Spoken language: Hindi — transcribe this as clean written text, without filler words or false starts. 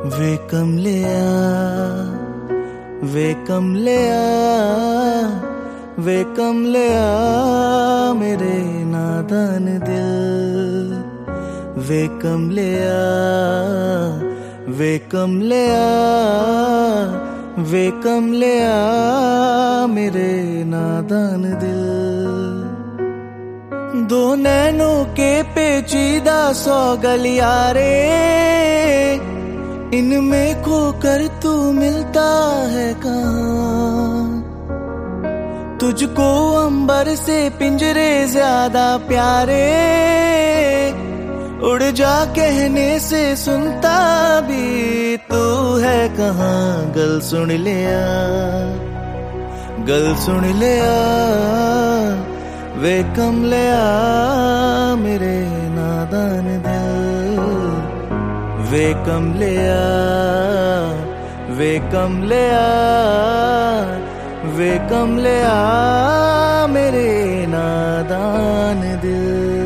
वे कमलिया, वे कमलिया, वे कमलिया मेरे नादान दिल। वे कमलिया, वे कमलिया, वे कमलिया मेरे नादान दिल। दो नैनों के पेचीदा सौ गलियारे, इनमें खोकर तू मिलता है कहाँ। तुझको अंबर से पिंजरे ज्यादा प्यारे, उड़ जा कहने से सुनता भी तू है कहाँ। गल सुन लिया, गल सुन लिया, वे कमलिया मेरे नादान दिल। वे कमलिया, वे कमलिया, वे कमलिया मेरे नादान दिल।